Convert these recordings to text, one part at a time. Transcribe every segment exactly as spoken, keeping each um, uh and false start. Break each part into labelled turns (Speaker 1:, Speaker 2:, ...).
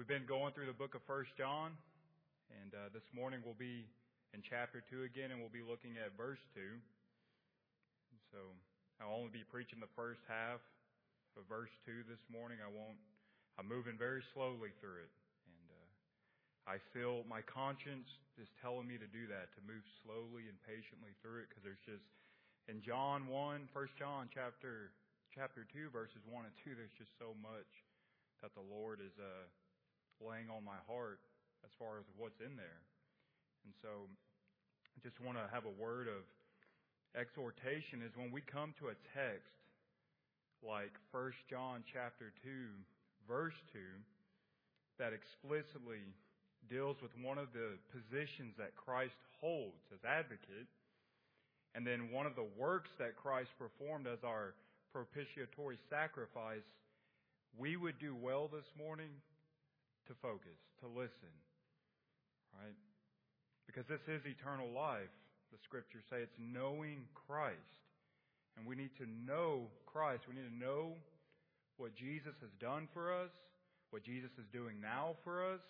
Speaker 1: We've been going through the book of First John, and uh, this morning we'll be in chapter two again, and we'll be looking at verse two. So I'll only be preaching the first half of verse two this morning. I won't. I'm moving very slowly through it, and uh, I feel my conscience is telling me to do that, to move slowly and patiently through it, because there's just in John one, First John chapter chapter two, verses one and two. There's just so much that the Lord is uh, laying on my heart as far as what's in there. And so I just want to have a word of exhortation is when we come to a text like First John chapter two, verse two, that explicitly deals with one of the positions that Christ holds as advocate, and then one of the works that Christ performed as our propitiatory sacrifice, we would do well this morning to focus, to listen, right? Because this is eternal life. The Scriptures say it's knowing Christ. And we need to know Christ. We need to know what Jesus has done for us, what Jesus is doing now for us,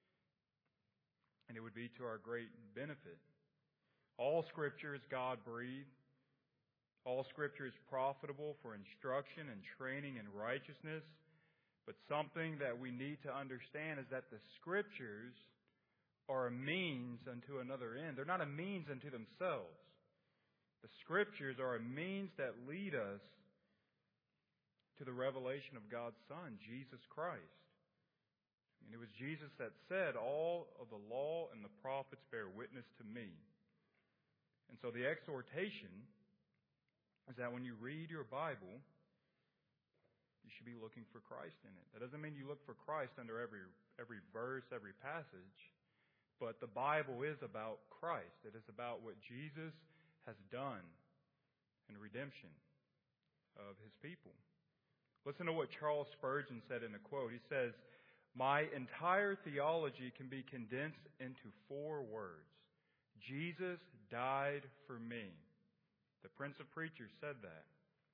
Speaker 1: and it would be to our great benefit. All Scripture is God-breathed. All Scripture is profitable for instruction and training in righteousness. But something that we need to understand is that the Scriptures are a means unto another end. They're not a means unto themselves. The Scriptures are a means that lead us to the revelation of God's Son, Jesus Christ. And it was Jesus that said, "All of the law and the prophets bear witness to me." And so the exhortation is that when you read your Bible, you should be looking for Christ in it. That doesn't mean you look for Christ under every every verse, every passage. But the Bible is about Christ. It is about what Jesus has done in redemption of His people. Listen to what Charles Spurgeon said in a quote. He says, "My entire theology can be condensed into four words. Jesus died for me." The Prince of Preachers said that.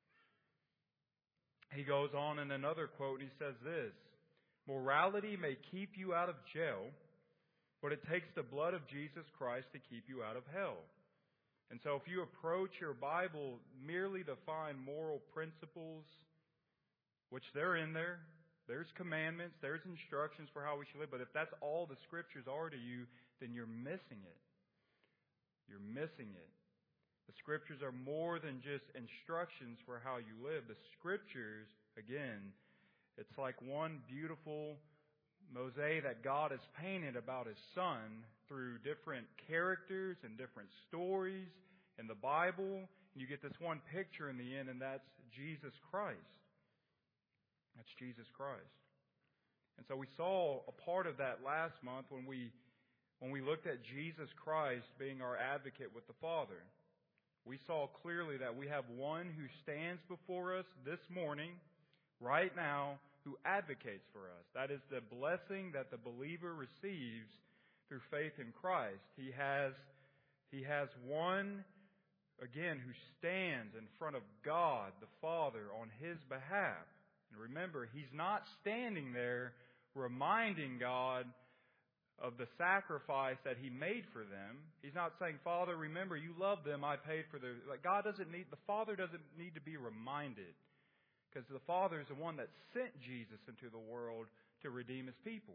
Speaker 1: He goes on in another quote and he says this, "Morality may keep you out of jail, but it takes the blood of Jesus Christ to keep you out of hell." And so if you approach your Bible merely to find moral principles, which they're in there, there's commandments, there's instructions for how we should live, but if that's all the Scriptures are to you, then you're missing it. You're missing it. The Scriptures are more than just instructions for how you live. The Scriptures, again, it's like one beautiful mosaic that God has painted about His Son through different characters and different stories in the Bible. And you get this one picture in the end, and that's Jesus Christ. That's Jesus Christ. And so we saw a part of that last month when we when we looked at Jesus Christ being our advocate with the Father. We saw clearly that we have one who stands before us this morning, right now, who advocates for us. That is the blessing that the believer receives through faith in Christ. He has, he has one, again, who stands in front of God, the Father, on His behalf. And remember, He's not standing there reminding God of the sacrifice that He made for them. He's not saying, "Father, remember, you love them, I paid for their..." Like God doesn't need, the Father doesn't need to be reminded, because the Father is the one that sent Jesus into the world to redeem His people.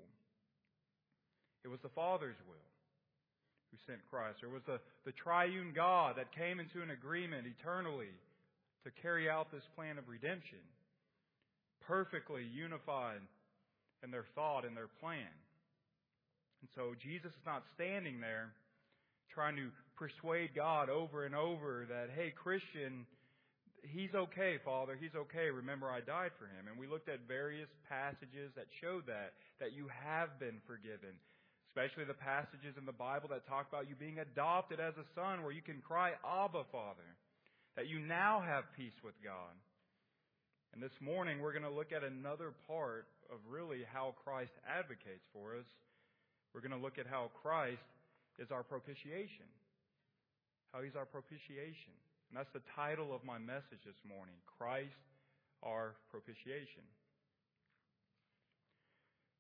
Speaker 1: It was the Father's will who sent Christ. There was the, the triune God that came into an agreement eternally to carry out this plan of redemption, perfectly unified in their thought and their plan. And so Jesus is not standing there trying to persuade God over and over that, "Hey, Christian, He's okay, Father. He's okay. Remember, I died for Him." And we looked at various passages that showed that, that you have been forgiven. Especially the passages in the Bible that talk about you being adopted as a son, where you can cry, "Abba, Father." That you now have peace with God. And this morning we're going to look at another part of really how Christ advocates for us. We're going to look at how Christ is our propitiation. How He's our propitiation. And that's the title of my message this morning. Christ, our propitiation.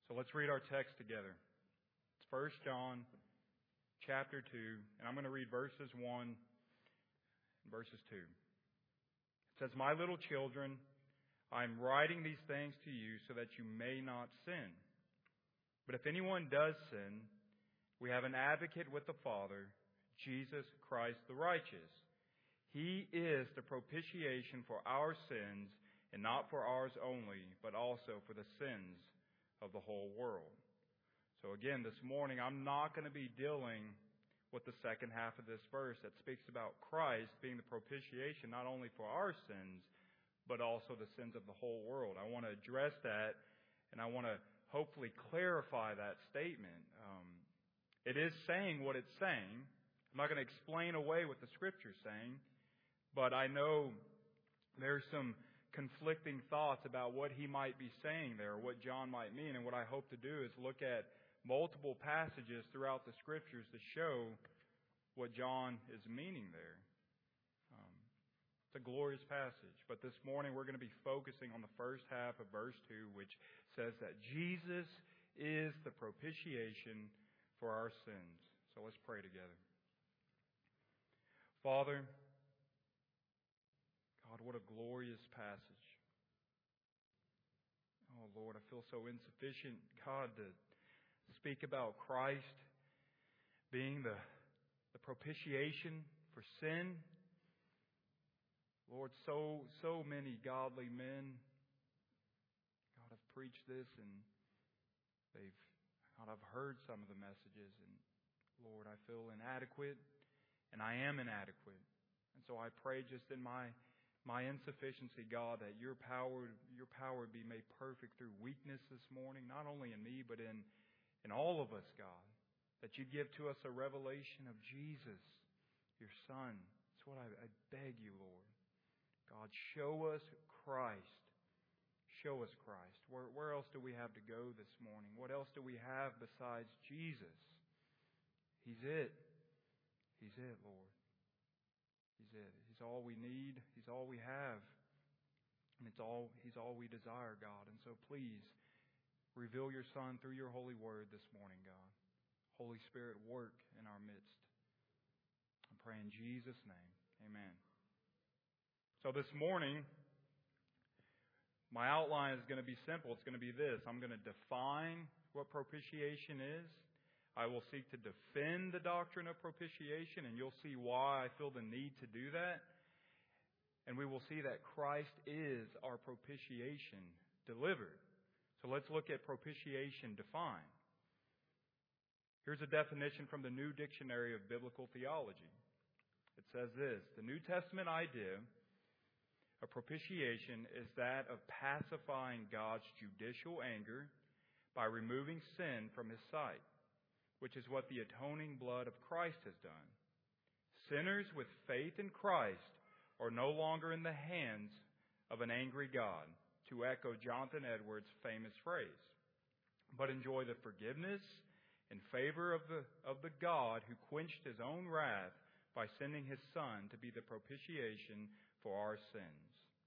Speaker 1: So let's read our text together. It's First John chapter two, and I'm going to read verses one and verses two. It says, "My little children, I am writing these things to you so that you may not sin. But if anyone does sin, we have an advocate with the Father, Jesus Christ the righteous. He is the propitiation for our sins, and not for ours only, but also for the sins of the whole world." So again, this morning, I'm not going to be dealing with the second half of this verse that speaks about Christ being the propitiation not only for our sins, but also the sins of the whole world. I want to address that, and I want to hopefully clarify that statement. Um, it is saying what it's saying. I'm not going to explain away what the Scripture is saying, but I know there's some conflicting thoughts about what he might be saying there, or what John might mean. And what I hope to do is look at multiple passages throughout the Scriptures to show what John is meaning there. Um, it's a glorious passage. But this morning we're going to be focusing on the first half of verse two, which says that Jesus is the propitiation for our sins. So let's pray together. Father, God, what a glorious passage. Oh, Lord, I feel so insufficient, God, to speak about Christ being the, the propitiation for sin. Lord, so, so many godly men, God, have preached this, and they've, God, I've heard some of the messages, and Lord, I feel inadequate, and I am inadequate. And so I pray just in my My insufficiency, God, that your power your power be made perfect through weakness this morning, not only in me, but in, in all of us, God. That you give to us a revelation of Jesus, your Son. That's what I, I beg you, Lord. God, show us Christ. Show us Christ. Where, where else do we have to go this morning? What else do we have besides Jesus? He's it. He's it, Lord. He's it. He's all we need. He's all we have. And it's all He's all we desire, God. And so please, reveal your Son through your holy word this morning, God. Holy Spirit, work in our midst. I pray in Jesus' name. Amen. So this morning, my outline is going to be simple. It's going to be this. I'm going to define what propitiation is. I will seek to defend the doctrine of propitiation, and you'll see why I feel the need to do that. And we will see that Christ is our propitiation delivered. So let's look at propitiation defined. Here's a definition from the New Dictionary of Biblical Theology. It says this: the New Testament idea of propitiation is that of pacifying God's judicial anger by removing sin from His sight, which is what the atoning blood of Christ has done. Sinners with faith in Christ are no longer in the hands of an angry God, to echo Jonathan Edwards' famous phrase, but enjoy the forgiveness and favor of the, of the God who quenched His own wrath by sending His Son to be the propitiation for our sins.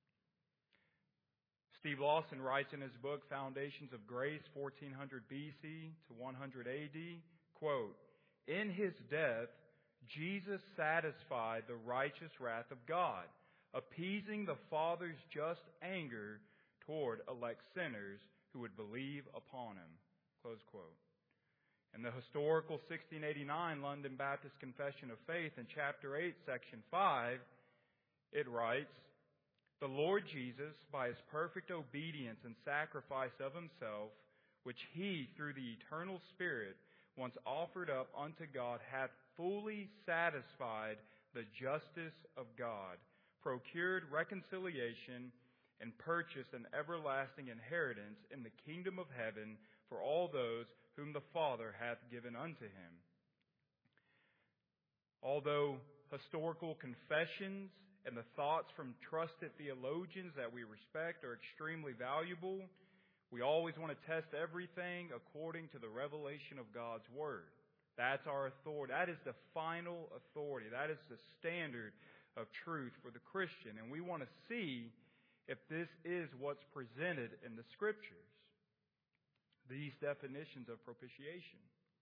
Speaker 1: Steve Lawson writes in his book, Foundations of Grace, fourteen hundred B C to one hundred A D, quote, "In His death, Jesus satisfied the righteous wrath of God, appeasing the Father's just anger toward elect sinners who would believe upon Him." Close quote. In the historical sixteen eighty-nine London Baptist Confession of Faith in chapter eight, section five, it writes, "The Lord Jesus, by His perfect obedience and sacrifice of Himself, which He, through the eternal Spirit, once offered up unto God, hath fully satisfied the justice of God, procured reconciliation, and purchased an everlasting inheritance in the kingdom of heaven for all those whom the Father hath given unto Him." Although historical confessions and the thoughts from trusted theologians that we respect are extremely valuable, we always want to test everything according to the revelation of God's Word. That's our authority. That is the final authority. That is the standard of truth for the Christian. And we want to see if this is what's presented in the Scriptures. these definitions of propitiation.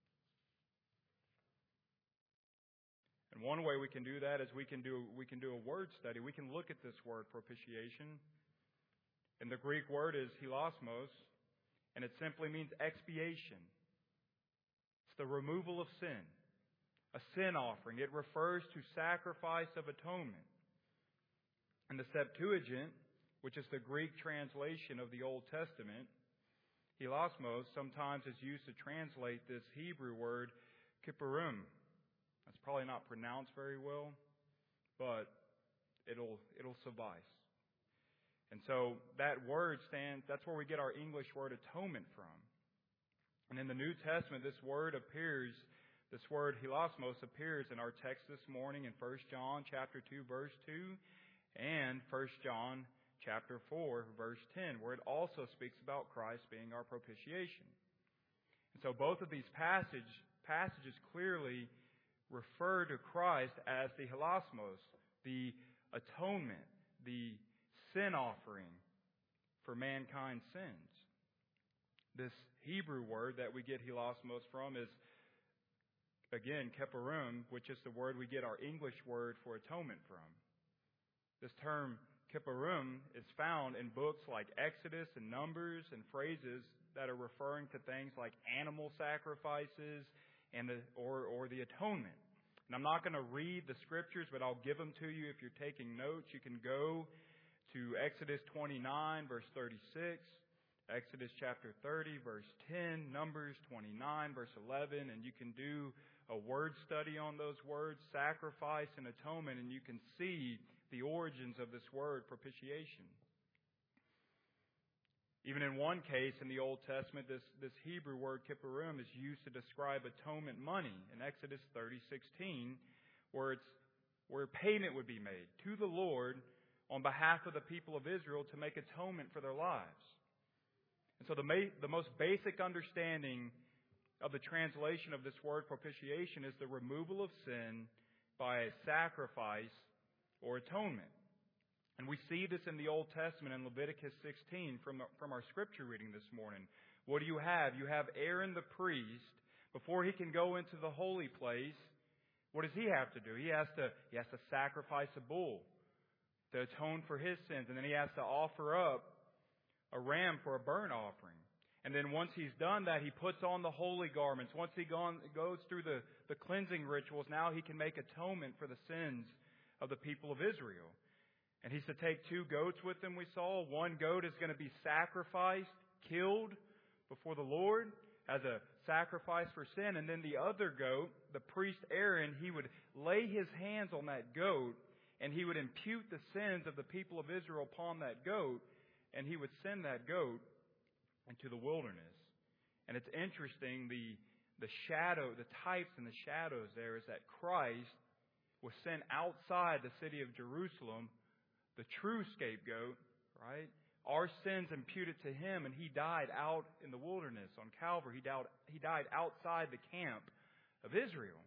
Speaker 1: And one way we can do that is we can do we can do a word study. We can look at this word propitiation. And the Greek word is hilasmos, and it simply means expiation. It's the removal of sin, a sin offering. It refers to sacrifice of atonement. In the Septuagint, which is the Greek translation of the Old Testament, hilasmos sometimes is used to translate this Hebrew word kippurim. That's probably not pronounced very well, but it'll it'll suffice. And so that word stands, that's where we get our English word atonement from. And in the New Testament, this word appears, this word hilasmos appears in our text this morning in First John chapter two, verse two, and First John chapter four, verse ten, where it also speaks about Christ being our propitiation. And so both of these passage, passages clearly refer to Christ as the hilasmos, the atonement, the sin offering for mankind's sins. This Hebrew word that we get hilasmos from is, again, kippurim, which is the word we get our English word for atonement from. This term kippurim is found in books like Exodus and Numbers and phrases that are referring to things like animal sacrifices and the, or, or the atonement. And I'm not going to read the scriptures, but I'll give them to you if you're taking notes. You can go to Exodus twenty-nine, verse thirty-six, Exodus chapter thirty, verse ten, Numbers twenty-nine, verse eleven, and you can do a word study on those words, sacrifice and atonement, and you can see the origins of this word, propitiation. Even in one case in the Old Testament, this, this Hebrew word kippurim is used to describe atonement money in Exodus thirty sixteen, where it's where payment would be made to the Lord on behalf of the people of Israel to make atonement for their lives. And so the ma- the most basic understanding of the translation of this word propitiation is the removal of sin by a sacrifice or atonement. And we see this in the Old Testament in Leviticus sixteen from, from our scripture reading this morning. What do you have? You have Aaron the priest. Before he can go into the holy place, what does he have to do? He has to, he has to sacrifice a bull to atone for his sins. And then he has to offer up a ram for a burnt offering. And then once he's done that, he puts on the holy garments. Once he gone, goes through the, the cleansing rituals, now he can make atonement for the sins of the people of Israel. And he's to take two goats with him, we saw. One goat is going to be sacrificed, killed before the Lord as a sacrifice for sin. And then the other goat, the priest Aaron, he would lay his hands on that goat and he would impute the sins of the people of Israel upon that goat, and he would send that goat into the wilderness. And it's interesting, the, the shadow, the types and the shadows there is that Christ was sent outside the city of Jerusalem, the true scapegoat, right? Our sins imputed to him, and he died out in the wilderness on Calvary. He died, he died outside the camp of Israel.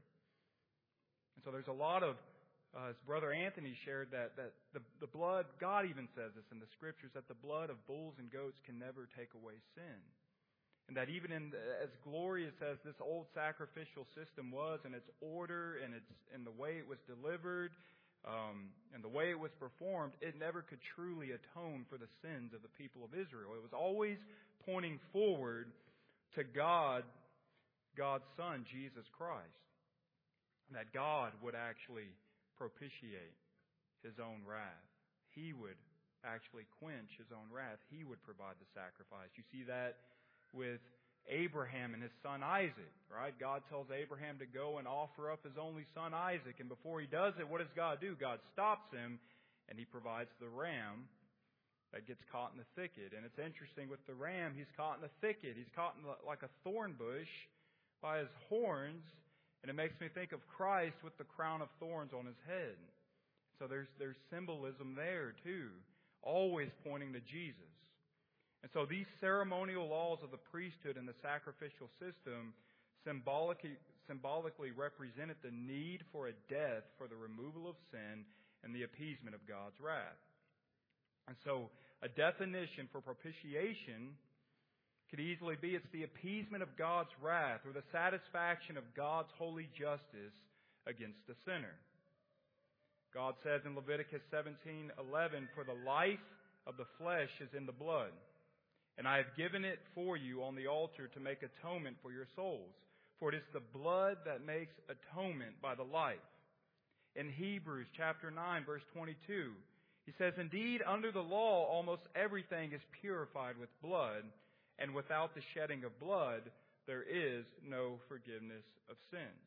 Speaker 1: And so there's a lot of, uh, as Brother Anthony shared, that, that the, the blood, God even says this in the Scriptures, that the blood of bulls and goats can never take away sin. And that even in, as glorious as this old sacrificial system was, and its order, and its and the way it was delivered, Um, and the way it was performed, it never could truly atone for the sins of the people of Israel. It was always pointing forward to God, God's Son, Jesus Christ. And that God would actually propitiate His own wrath. He would actually quench His own wrath. He would provide the sacrifice. You see that with Abraham and his son Isaac, right? God tells Abraham to go and offer up his only son Isaac. And before he does it, what does God do? God stops him and he provides the ram that gets caught in the thicket. And it's interesting with the ram, he's caught in the thicket. He's caught in the, like a thorn bush by his horns. And it makes me think of Christ with the crown of thorns on his head. So there's, there's symbolism there too, always pointing to Jesus. And so these ceremonial laws of the priesthood and the sacrificial system symbolically, symbolically represented the need for a death for the removal of sin and the appeasement of God's wrath. And so a definition for propitiation could easily be it's the appeasement of God's wrath or the satisfaction of God's holy justice against the sinner. God says in Leviticus seventeen eleven, "For the life of the flesh is in the blood, and I have given it for you on the altar to make atonement for your souls. For it is the blood that makes atonement by the life." In Hebrews chapter nine, verse twenty-two, he says, "Indeed, under the law, almost everything is purified with blood, and without the shedding of blood, there is no forgiveness of sins."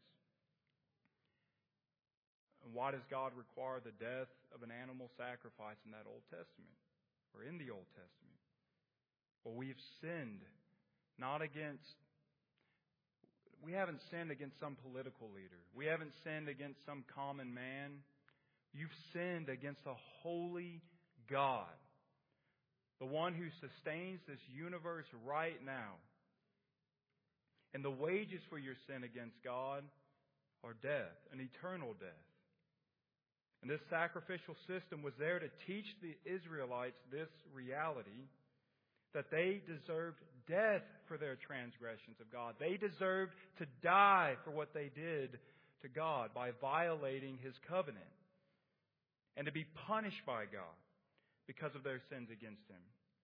Speaker 1: And why does God require the death of an animal sacrifice in that Old Testament, or in the Old Testament? Well, we've sinned not against, we haven't sinned against some political leader. We haven't sinned against some common man. You've sinned against a holy God, the one who sustains this universe right now. And the wages for your sin against God are death, an eternal death. And this sacrificial system was there to teach the Israelites this reality, that they deserved death for their transgressions of God. They deserved to die for what they did to God by violating His covenant, and to be punished by God because of their sins against Him.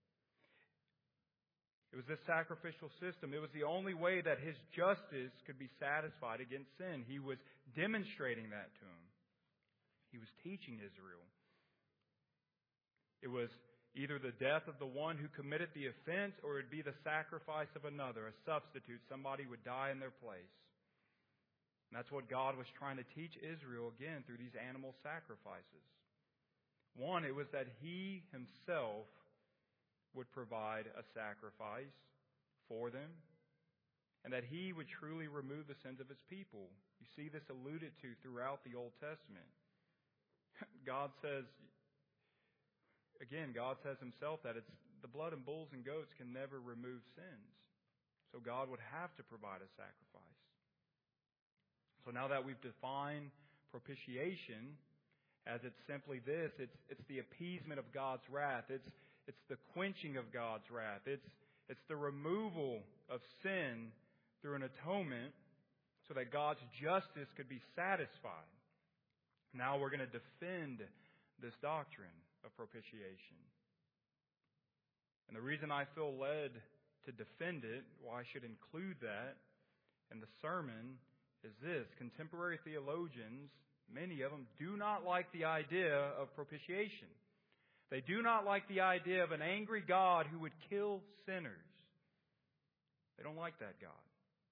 Speaker 1: It was this sacrificial system. It was the only way that His justice could be satisfied against sin. He was demonstrating that to them. He was teaching Israel. It was either the death of the one who committed the offense, or it would be the sacrifice of another, a substitute. Somebody would die in their place. And that's what God was trying to teach Israel again through these animal sacrifices. One, it was that He Himself would provide a sacrifice for them, and that He would truly remove the sins of His people. You see this alluded to throughout the Old Testament. God says, again, God says Himself that it's the blood of bulls and goats can never remove sins. So God would have to provide a sacrifice. So now that we've defined propitiation as it's simply this, it's it's the appeasement of God's wrath. It's it's the quenching of God's wrath. It's it's the removal of sin through an atonement so that God's justice could be satisfied. Now we're going to defend this doctrine of propitiation. And the reason I feel led to defend it, why I should include that in the sermon, is this. Contemporary theologians, many of them, do not like the idea of propitiation. They do not like the idea of an angry God who would kill sinners. They don't like that God.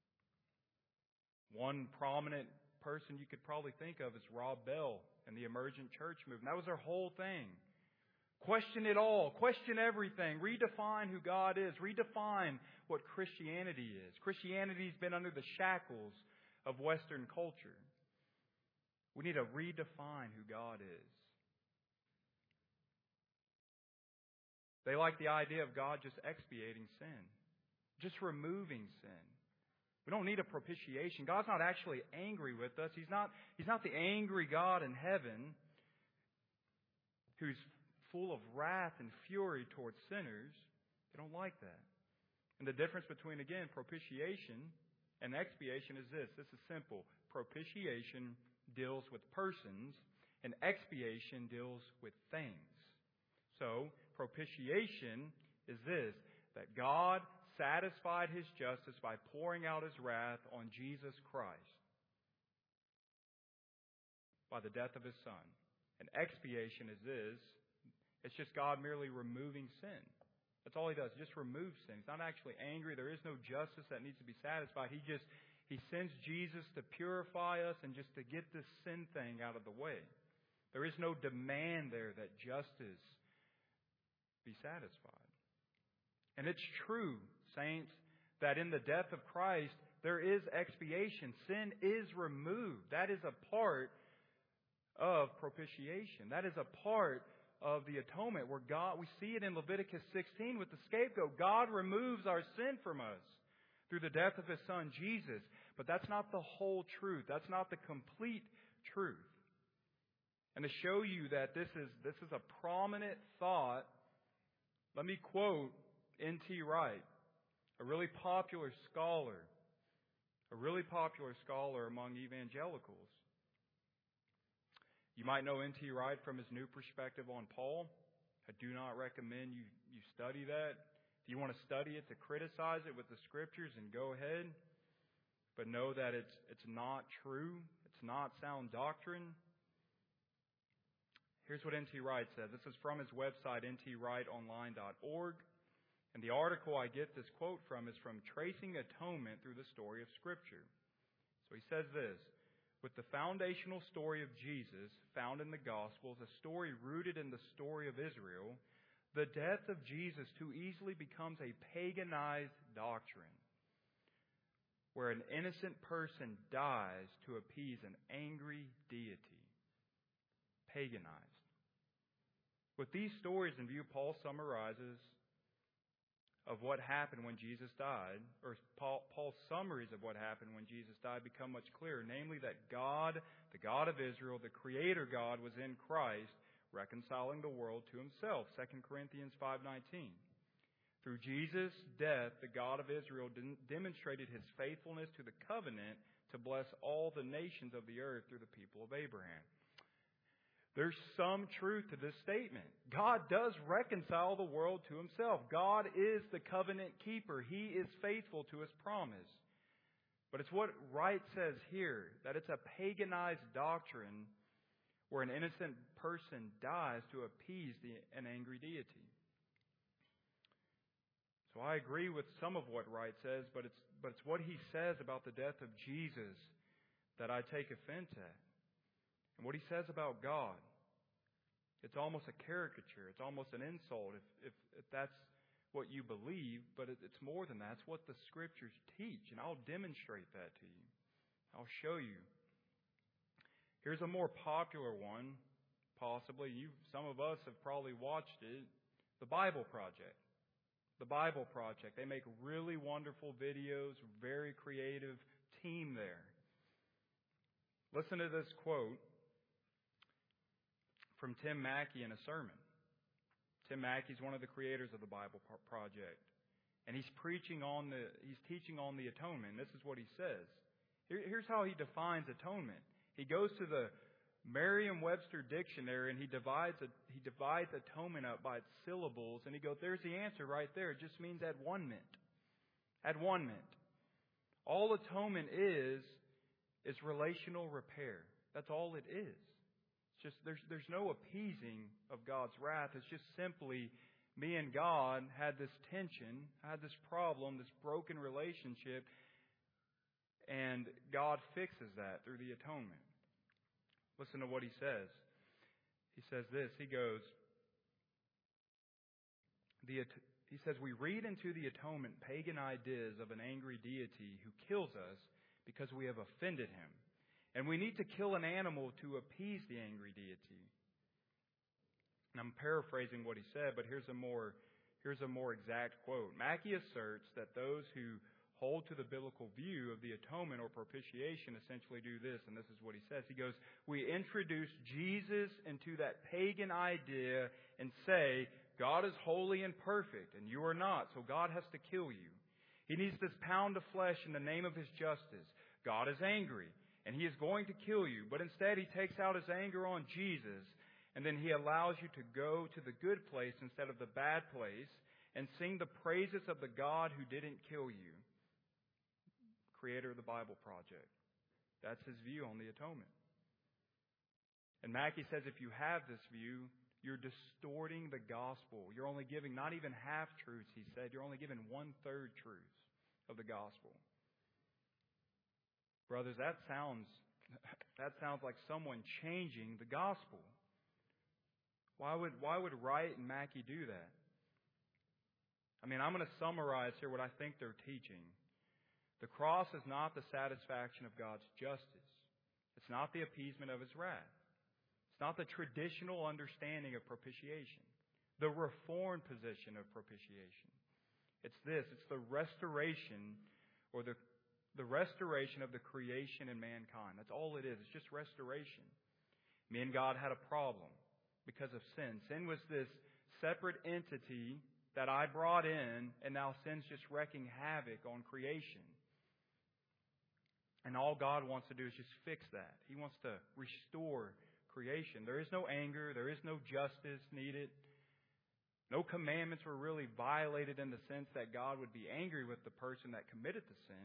Speaker 1: One prominent person you could probably think of is Rob Bell and the emergent church movement. That was their whole thing. Question it all. Question everything. Redefine who God is. Redefine what Christianity is. Christianity's been under the shackles of Western culture. We need to redefine who God is. They like the idea of God just expiating sin, just removing sin. We don't need a propitiation. God's not actually angry with us. He's not, He's not the angry God in heaven who's full of wrath and fury towards sinners. They don't like that. And the difference between, again, propitiation and expiation is this. This is simple. Propitiation deals with persons, and expiation deals with things. So, propitiation is this, that God satisfied His justice by pouring out His wrath on Jesus Christ by the death of His Son. And expiation is this, it's just God merely removing sin. That's all He does, just remove sin. He's not actually angry. There is no justice that needs to be satisfied. He just, He sends Jesus to purify us and just to get this sin thing out of the way. There is no demand there that justice be satisfied. And it's true, saints, that in the death of Christ, there is expiation. Sin is removed. That is a part of propitiation. That is a part of the atonement where God, we see it in Leviticus sixteen with the scapegoat. God removes our sin from us through the death of His Son, Jesus. But that's not the whole truth. That's not the complete truth. And to show you that this is, this is a prominent thought, let me quote N T Wright. a really popular scholar, a really popular scholar among evangelicals. You might know N T Wright from his new perspective on Paul. I do not recommend you, you study that. If you want to study it to criticize it with the Scriptures, and go ahead. But know that it's it's not true. It's not sound doctrine. Here's what N T Wright says. This is from his website, N T wright online dot org. And the article I get this quote from is from Tracing Atonement Through the Story of Scripture. So he says this: with the foundational story of Jesus found in the Gospels, a story rooted in the story of Israel, the death of Jesus too easily becomes a paganized doctrine, where an innocent person dies to appease an angry deity. Paganized. With these stories in view, Paul summarizes of what happened when Jesus died, or Paul, Paul's summaries of what happened when Jesus died become much clearer, namely that God, the God of Israel, the Creator God, was in Christ, reconciling the world to Himself. Second Corinthians five nineteen. Through Jesus' death, the God of Israel demonstrated His faithfulness to the covenant to bless all the nations of the earth through the people of Abraham. There's some truth to this statement. God does reconcile the world to Himself. God is the covenant keeper. He is faithful to His promise. But it's what Wright says here, that it's a paganized doctrine where an innocent person dies to appease the, an angry deity. So I agree with some of what Wright says, but it's but it's what he says about the death of Jesus that I take offense at. And what he says about God, it's almost a caricature. It's almost an insult if, if, if that's what you believe, but it, it's more than that. It's what the Scriptures teach, and I'll demonstrate that to you. I'll show you. Here's a more popular one, possibly. You, some of us have probably watched it, The Bible Project. The Bible Project. They make really wonderful videos, very creative team there. Listen to this quote from Tim Mackie in a sermon. Tim Mackie's one of the creators of the Bible Project. And he's preaching on the, he's teaching on the atonement. This is what he says. Here, here's how he defines atonement. He goes to the Merriam-Webster dictionary and he divides, a, he divides atonement up by its syllables. And he goes, there's the answer right there. It just means at one mint. At one mint. All atonement is, is relational repair. That's all it is. Just there's there's no appeasing of God's wrath. It's just simply me and God had this tension, had this problem, this broken relationship, and God fixes that through the atonement. Listen to what he says. He says this. He goes, the he says, we read into the atonement pagan ideas of an angry deity who kills us because we have offended Him. And we need to kill an animal to appease the angry deity. And I'm paraphrasing what he said, but here's a more here's a more exact quote. Mackie asserts that those who hold to the biblical view of the atonement or propitiation essentially do this, and this is what he says. He goes, we introduce Jesus into that pagan idea and say, God is holy and perfect, and you are not, so God has to kill you. He needs this pound of flesh in the name of His justice. God is angry, and He is going to kill you. But instead, He takes out His anger on Jesus, and then He allows you to go to the good place instead of the bad place and sing the praises of the God who didn't kill you. Creator of the Bible Project. That's his view on the atonement. And Mackie says if you have this view, you're distorting the gospel. You're only giving not even half truths, he said. You're only giving one-third truths of the gospel. Brothers, that sounds that sounds like someone changing the gospel. Why would why would Wright and Mackie do that? I mean, I'm going to summarize here what I think they're teaching. The cross is not the satisfaction of God's justice. It's not the appeasement of His wrath. It's not the traditional understanding of propitiation, the reformed position of propitiation. It's this. It's the restoration or the The restoration of the creation and mankind. That's all it is. It's just restoration. Me and God had a problem because of sin. Sin was this separate entity that I brought in, and now sin's just wreaking havoc on creation. And all God wants to do is just fix that. He wants to restore creation. There is no anger. There is no justice needed. No commandments were really violated in the sense that God would be angry with the person that committed the sin.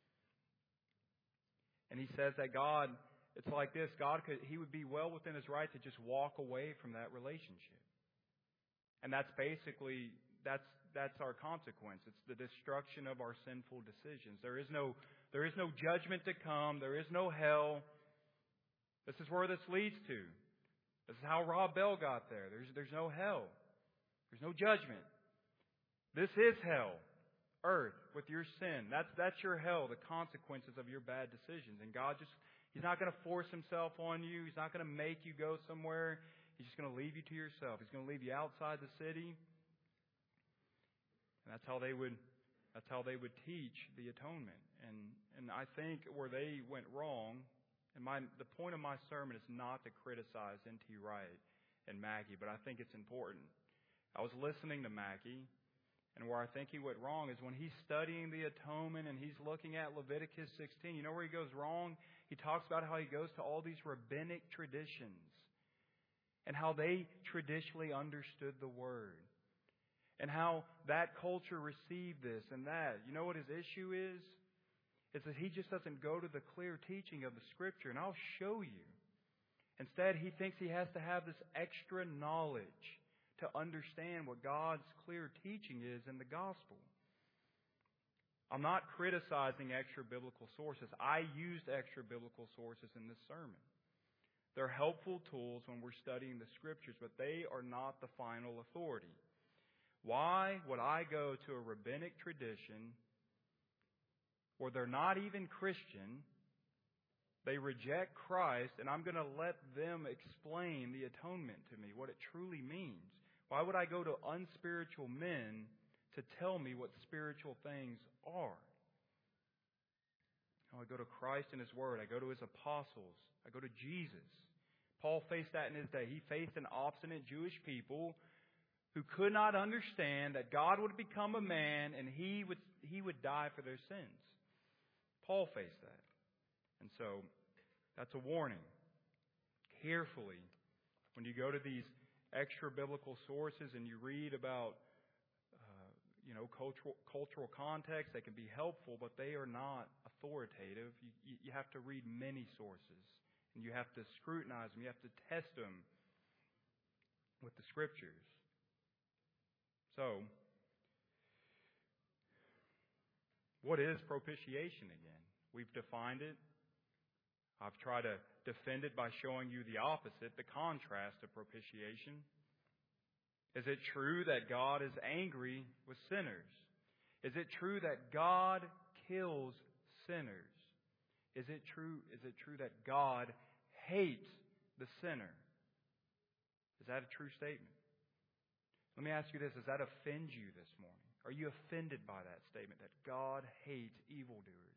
Speaker 1: And He says that God, it's like this, God could, He would be well within His right to just walk away from that relationship. And that's basically, that's that's our consequence. It's the destruction of our sinful decisions. There is no there is no judgment to come. There is no hell. This is where this leads to. This is how Rob Bell got there. There's there's no hell. There's no judgment. This is hell. Earth with your sin. That's that's your hell, the consequences of your bad decisions. And God just, He's not going to force Himself on you. He's not going to make you go somewhere. He's just going to leave you to yourself. He's going to leave you outside the city. And that's how they would that's how they would teach the atonement. And and I think where they went wrong, and my the point of my sermon is not to criticize N T Wright and Mackey, but I think it's important. I was listening to Mackey, and where I think he went wrong is when he's studying the atonement and he's looking at Leviticus sixteen. You know where he goes wrong? He talks about how he goes to all these rabbinic traditions and how they traditionally understood the Word and how that culture received this and that. You know what his issue is? It's that he just doesn't go to the clear teaching of the Scripture, and I'll show you. Instead, he thinks he has to have this extra knowledge to understand what God's clear teaching is in the gospel. I'm not criticizing extra biblical sources. I used extra biblical sources in this sermon. They're helpful tools when we're studying the Scriptures, but they are not the final authority. Why would I go to a rabbinic tradition where they're not even Christian, they reject Christ, and I'm going to let them explain the atonement to me, what it truly means? Why would I go to unspiritual men to tell me what spiritual things are? I go to Christ and His Word. I go to His apostles. I go to Jesus. Paul faced that in his day. He faced an obstinate Jewish people who could not understand that God would become a man and He would He would die for their sins. Paul faced that. And so, that's a warning. Carefully, when you go to these extra biblical sources and you read about uh, you know cultural cultural context, they can be helpful, but they are not authoritative. You, you have to read many sources, and you have to scrutinize them. You have to test them with the Scriptures. So, what is propitiation again? We've defined it. I've tried to defend it by showing you the opposite, the contrast of propitiation. Is it true that God is angry with sinners? Is it true that God kills sinners? Is it true, is it true that God hates the sinner? Is that a true statement? Let me ask you this. Does that offend you this morning? Are you offended by that statement that God hates evildoers?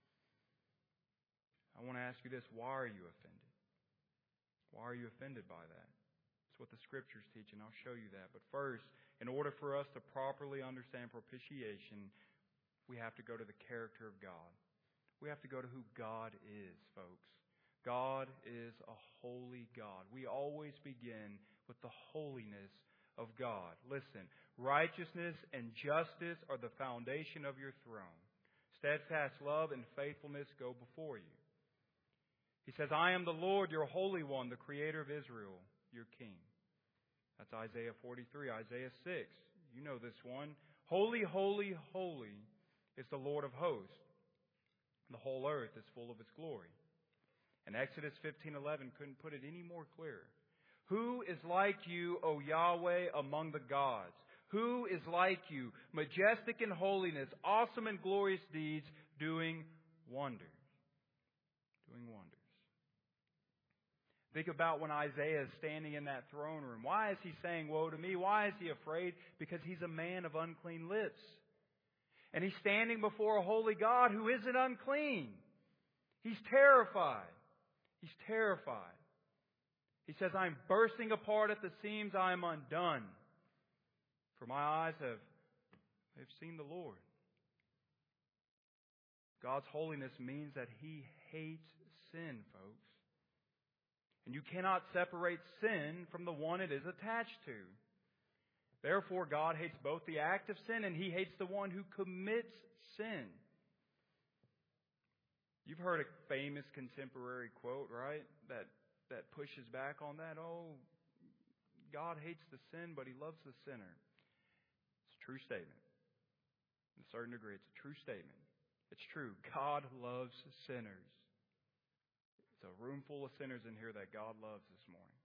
Speaker 1: I want to ask you this. Why are you offended? Why are you offended by that? It's what the Scriptures teach, and I'll show you that. But first, in order for us to properly understand propitiation, we have to go to the character of God. We have to go to who God is, folks. God is a holy God. We always begin with the holiness of God. Listen, righteousness and justice are the foundation of your throne. Steadfast love and faithfulness go before you. He says, I am the Lord, your Holy One, the Creator of Israel, your King. That's Isaiah forty-three. Isaiah six. You know this one. Holy, holy, holy is the Lord of hosts. The whole earth is full of His glory. And Exodus fifteen eleven couldn't put it any more clear. Who is like you, O Yahweh, among the gods? Who is like you, majestic in holiness, awesome in glorious deeds, doing wonders? Doing wonders. Think about when Isaiah is standing in that throne room. Why is he saying, woe to me? Why is he afraid? Because he's a man of unclean lips. And he's standing before a holy God who isn't unclean. He's terrified. He's terrified. He says, I'm bursting apart at the seams. I am undone. For my eyes have, have seen the Lord. God's holiness means that He hates sin, folks. And you cannot separate sin from the one it is attached to. Therefore, God hates both the act of sin and He hates the one who commits sin. You've heard a famous contemporary quote, right? That that pushes back on that. Oh, God hates the sin, but He loves the sinner. It's a true statement. To a certain degree, it's a true statement. It's true. God loves sinners. It's a room full of sinners in here that God loves this morning.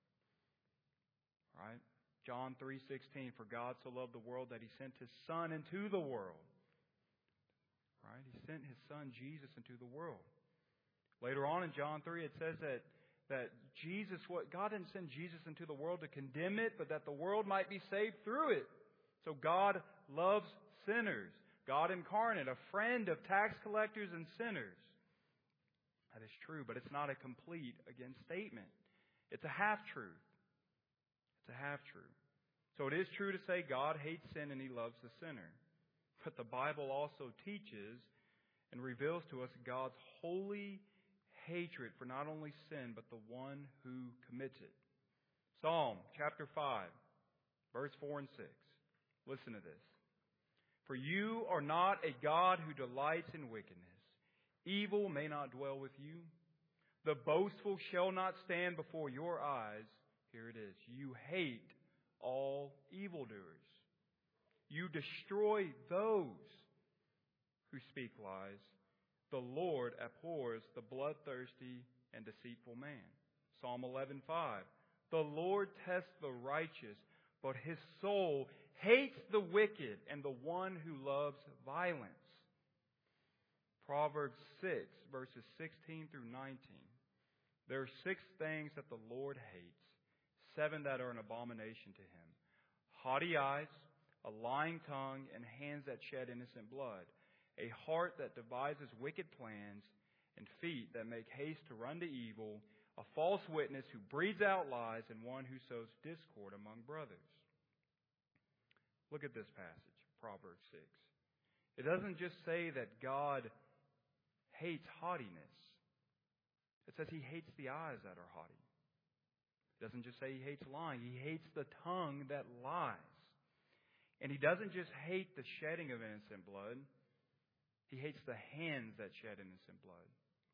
Speaker 1: Right? John three sixteen, for God so loved the world that He sent His Son into the world. Right? He sent His Son Jesus into the world. Later on in John three, it says that that Jesus, what God didn't send Jesus into the world to condemn it, but that the world might be saved through it. So God loves sinners. God incarnate, a friend of tax collectors and sinners. That is true, but it's not a complete, again, statement. It's a half-truth. It's a half-truth. So it is true to say God hates sin and He loves the sinner. But the Bible also teaches and reveals to us God's holy hatred for not only sin, but the one who commits it. Psalm chapter five, verse four and six. Listen to this. For you are not a God who delights in wickedness. Evil may not dwell with you. The boastful shall not stand before your eyes. Here it is. You hate all evildoers. You destroy those who speak lies. The Lord abhors the bloodthirsty and deceitful man. Psalm eleven five. The Lord tests the righteous, but His soul hates the wicked and the one who loves violence. Proverbs six, verses sixteen through nineteen. There are six things that the Lord hates, seven that are an abomination to Him. Haughty eyes, a lying tongue, and hands that shed innocent blood. A heart that devises wicked plans, and feet that make haste to run to evil. A false witness who breathes out lies, and one who sows discord among brothers. Look at this passage, Proverbs six. It doesn't just say that God hates haughtiness. It says He hates the eyes that are haughty. It doesn't just say He hates lying. He hates the tongue that lies. And He doesn't just hate the shedding of innocent blood. He hates the hands that shed innocent blood.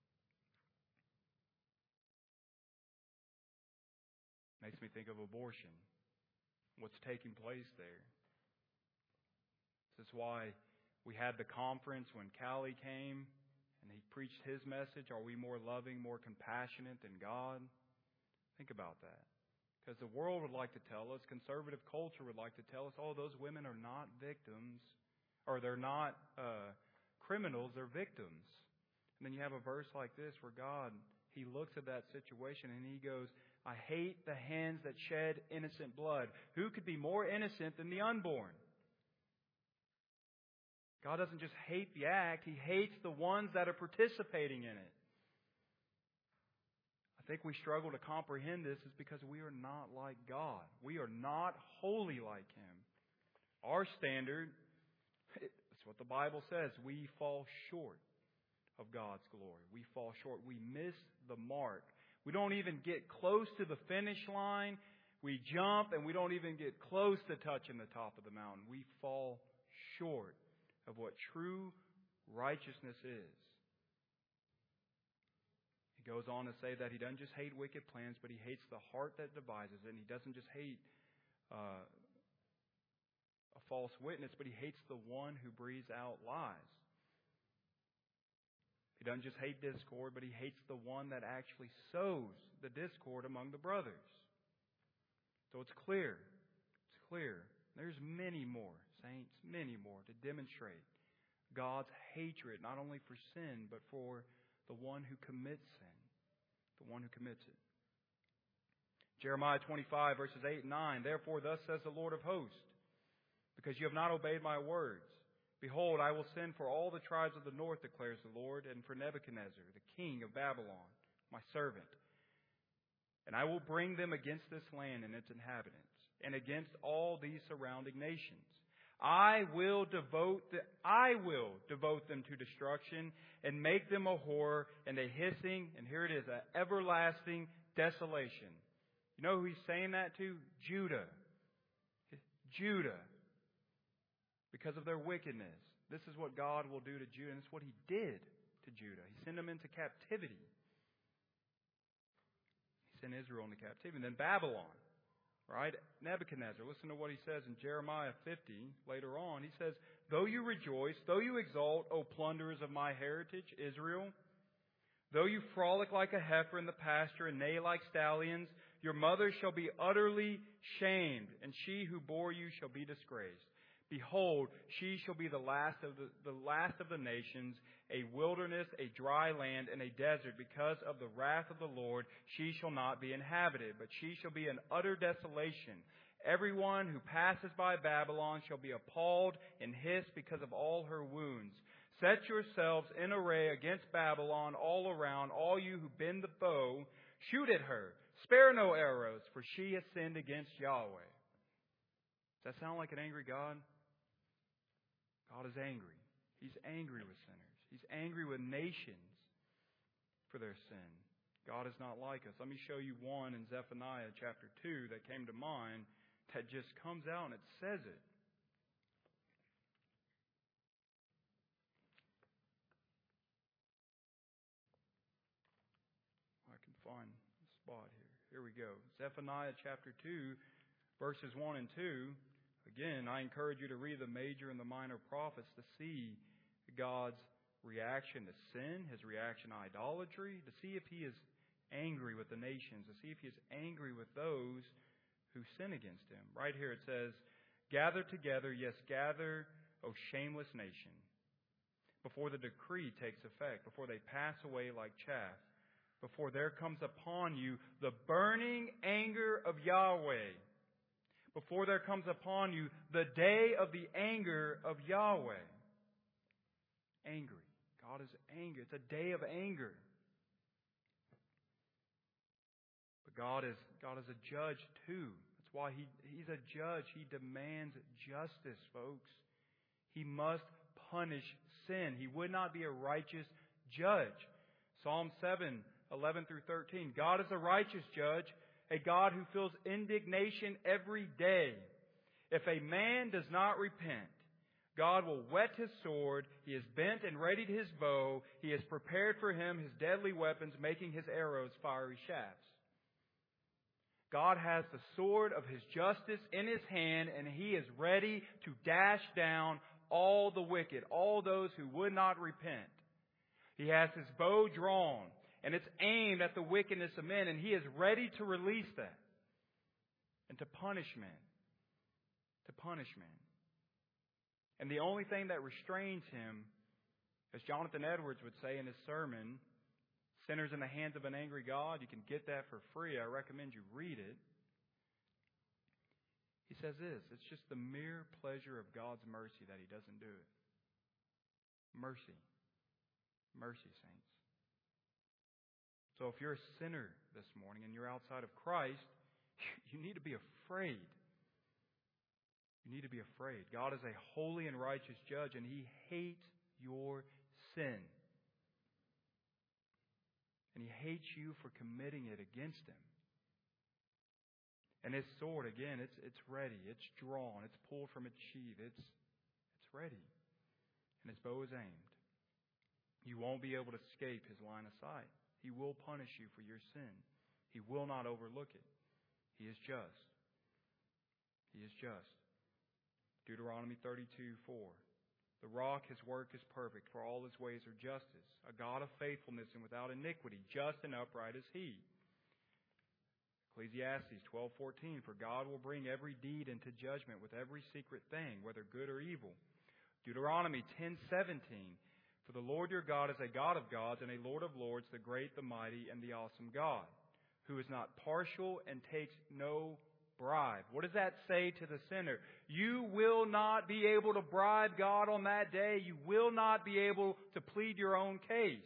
Speaker 1: Makes me think of abortion. What's taking place there. This is why we had the conference when Callie came and he preached his message. Are we more loving, more compassionate than God? Think about that. Because the world would like to tell us, conservative culture would like to tell us, oh, those women are not victims, or they're not uh, criminals, they're victims. And then you have a verse like this where God, He looks at that situation and He goes, I hate the hands that shed innocent blood. Who could be more innocent than the unborn? God doesn't just hate the act, He hates the ones that are participating in it. I think we struggle to comprehend this is because we are not like God. We are not holy like Him. Our standard, it's what the Bible says, we fall short of God's glory. We fall short. We miss the mark. We don't even get close to the finish line. We jump and we don't even get close to touching the top of the mountain. We fall short of what true righteousness is. He goes on to say that He doesn't just hate wicked plans, but He hates the heart that devises it. And He doesn't just hate uh, a false witness, but He hates the one who breathes out lies. He doesn't just hate discord, but He hates the one that actually sows the discord among the brothers. So it's clear. It's clear. There's many more, saints, many more to demonstrate God's hatred, not only for sin, but for the one who commits sin. The one who commits it. Jeremiah twenty-five, verses eight and nine. Therefore, thus says the Lord of hosts, because you have not obeyed my words, behold, I will send for all the tribes of the north, declares the Lord, and for Nebuchadnezzar, the king of Babylon, my servant. And I will bring them against this land and its inhabitants, and against all these surrounding nations. I will devote the, I will devote them to destruction and make them a horror and a hissing, and here it is, an everlasting desolation. You know who he's saying that to? Judah. Judah. Because of their wickedness. This is what God will do to Judah, and it's what He did to Judah. He sent them into captivity. He sent Israel into captivity. And then Babylon, right? Nebuchadnezzar. Listen to what he says in Jeremiah fifty later on. He says, though you rejoice, though you exult, O plunderers of my heritage, Israel, though you frolic like a heifer in the pasture and neigh like stallions, your mother shall be utterly shamed, and she who bore you shall be disgraced. Behold, she shall be the last of the, the last of the nations, a wilderness, a dry land, and a desert. Because of the wrath of the Lord, she shall not be inhabited, but she shall be an utter desolation. Everyone who passes by Babylon shall be appalled and hiss because of all her wounds. Set yourselves in array against Babylon all around, all you who bend the bow. Shoot at her. Spare no arrows, for she has sinned against Yahweh. Does that sound like an angry God? God is angry. He's angry with sinners. He's angry with nations for their sin. God is not like us. Let me show you one in Zephaniah chapter two that came to mind that just comes out and it says it. I can find a spot here. Here we go. Zephaniah chapter two, verses one and two. Again, I encourage you to read the major and the minor prophets to see God's reaction to sin, His reaction to idolatry, to see if He is angry with the nations, to see if He is angry with those who sin against Him. Right here it says, gather together, yes, gather, O shameless nation, before the decree takes effect, before they pass away like chaff, before there comes upon you the burning anger of Yahweh, before there comes upon you the day of the anger of Yahweh. Angry. God is angry. It's a day of anger. But God is God is a judge too. That's why he, He's a judge. He demands justice, folks. He must punish sin. He would not be a righteous judge. Psalm seven, eleven through thirteen. God is a righteous judge, a God who feels indignation every day. If a man does not repent, God will whet His sword. He has bent and readied His bow. He has prepared for him His deadly weapons, making his arrows fiery shafts. God has the sword of His justice in His hand, and He is ready to dash down all the wicked, all those who would not repent. He has His bow drawn, and it's aimed at the wickedness of men, and He is ready to release that and to punish men. To punish men. And the only thing that restrains Him, as Jonathan Edwards would say in his sermon, Sinners in the Hands of an Angry God, you can get that for free. I recommend you read it. He says this, it's just the mere pleasure of God's mercy that He doesn't do it. Mercy. Mercy, saints. So if you're a sinner this morning and you're outside of Christ, you need to be afraid. You need to be afraid. God is a holy and righteous judge, and He hates your sin. And He hates you for committing it against Him. And His sword, again, it's it's ready. It's drawn. It's pulled from its sheath. It's it's ready. And His bow is aimed. You won't be able to escape His line of sight. He will punish you for your sin. He will not overlook it. He is just. He is just. Deuteronomy thirty-two four. The rock, His work is perfect, for all His ways are justice. A God of faithfulness and without iniquity, just and upright is He. Ecclesiastes twelve fourteen. For God will bring every deed into judgment with every secret thing, whether good or evil. Deuteronomy ten seventeen. For the Lord your God is a God of gods and a Lord of lords, the great, the mighty, and the awesome God, who is not partial and takes no bribe. What does that say to the sinner? You will not be able to bribe God on that day. You will not be able to plead your own case.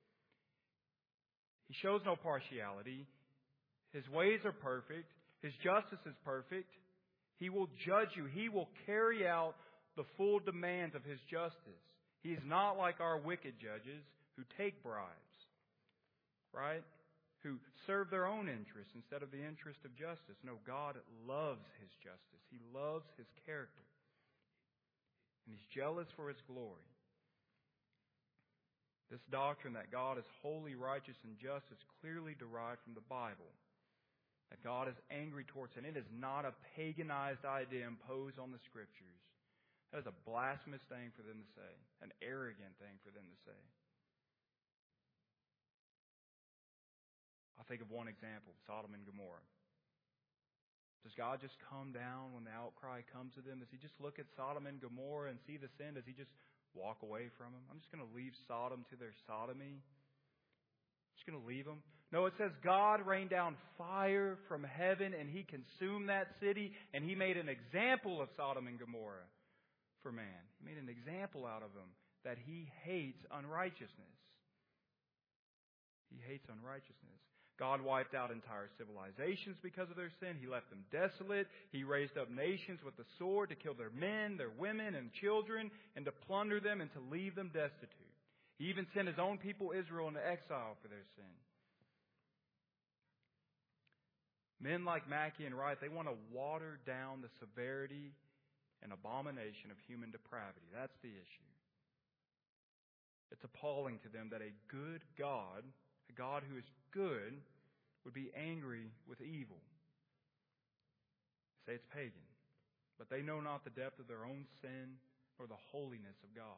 Speaker 1: He shows no partiality. His ways are perfect. His justice is perfect. He will judge you. He will carry out the full demands of His justice. He is not like our wicked judges who take bribes, right? Who serve their own interests instead of the interest of justice. No, God loves His justice. He loves His character. And He's jealous for His glory. This doctrine that God is holy, righteous, and just is clearly derived from the Bible. That God is angry towards sin. It is not a paganized idea imposed on the Scriptures. That is a blasphemous thing for them to say. An arrogant thing for them to say. I'll think of one example, Sodom and Gomorrah. Does God just come down when the outcry comes to them? Does He just look at Sodom and Gomorrah and see the sin? Does He just walk away from them? I'm just going to leave Sodom to their sodomy. I'm just going to leave them. No, it says God rained down fire from heaven and He consumed that city, and He made an example of Sodom and Gomorrah for man. He made an example out of them that He hates unrighteousness. He hates unrighteousness. God wiped out entire civilizations because of their sin. He left them desolate. He raised up nations with the sword to kill their men, their women, and children, and to plunder them and to leave them destitute. He even sent His own people Israel into exile for their sin. Men like Mackey and Wright, they want to water down the severity and abomination of human depravity. That's the issue. It's appalling to them that a good God, a God who is good, would be angry with evil. They say it's pagan. But they know not the depth of their own sin or the holiness of God.